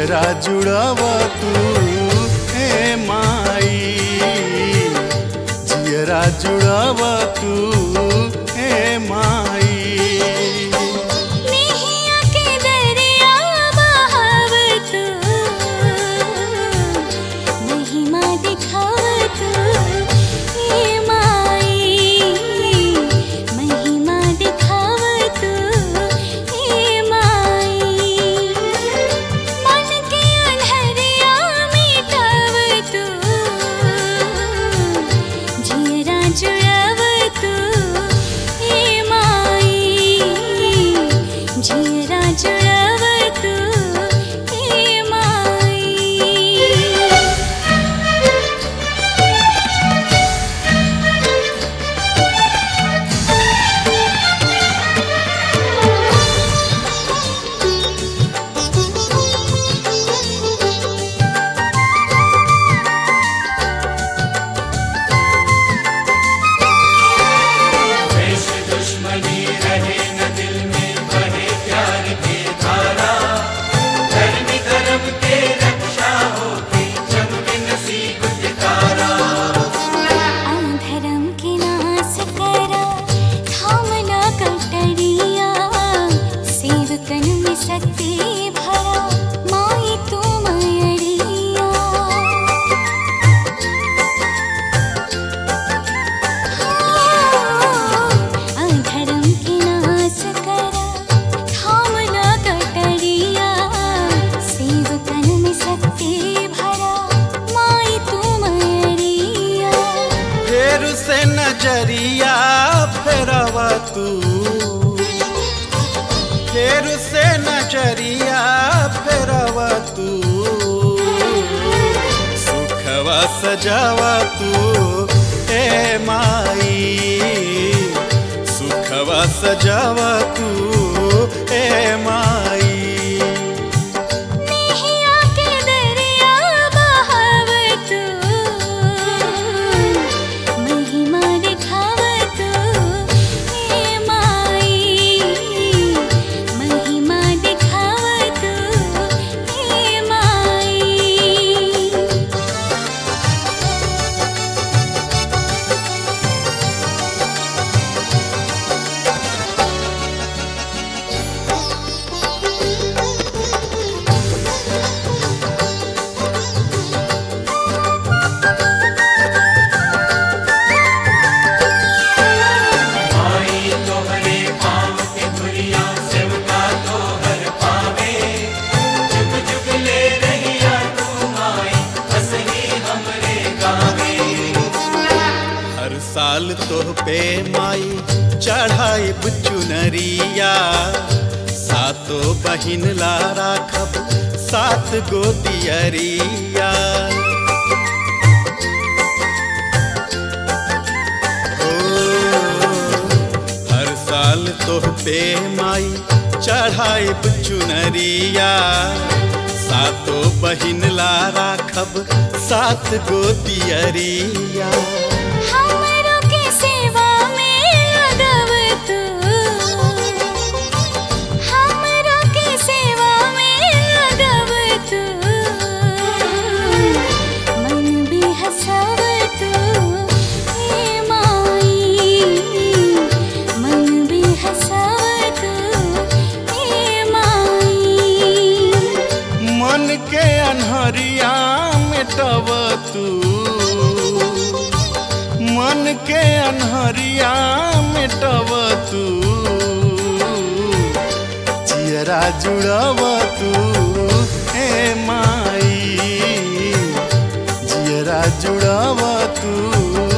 जियरा जुड़ाव तू हे माई, जियरा जुड़ाव तू हे माई। नेहिया के दरिया बहाव तू, महिमा दिखाव तू हे माई, महिमा दिखाव तू हे माई। मन के अंधरिया मिटाव तू, जियरा जुड़ाव तू हे माई, जियरा जुड़ाव तू हे माई। द्वेष दुश्मनी रहे न दिल में, बहे प्यार की धारा। धर्म कर्म के रक्षा होती, चमके नसीब सितारा। अधर्म के नाश करा, थामना कटरिया, सेवकन में शक्ति भरा, माई तू मयरिया। अधर्म के नाश करा, थामना कटरिया, सेवकन में शक्ति भरा, माई तू मयरिया। फेर से नजरिया फेरवा तू, फेर से नजरिया फेरवा तू, सुखवा सजावा तू हे माई, सुखवा सजावा तू हे माई। नेहिया के दरिया बहाव तू, महिमा दिखाव तू हे माई, महिमा दिखाव तू हे माई। माई तोहरे पाँव के धुरिया, सेवका तोहर पावे। जुग जुग ले रहिया तू माई, हंसनी हमरे गावे। हर साल तोह पे माई चढ़ाई चुनरिया, सातो बहिन ला राखब 7 गो दियरिया। ओ, हर साल तोह पे माई चढ़ाई चुनरिया, सातो बहिन ला राखब 7 गो दियरिया। हमरो के सेवा में लगव तू, हमरो के सेवा में लगव तू, मन भी हंसाव तू हे माई, मन भी हंसाव तू हे माई। मन के अनहरिया मिटव तू, मन के अनहरिया मिटव तू, जियरा जुड़व तू हे माई, जियरा जुड़व तू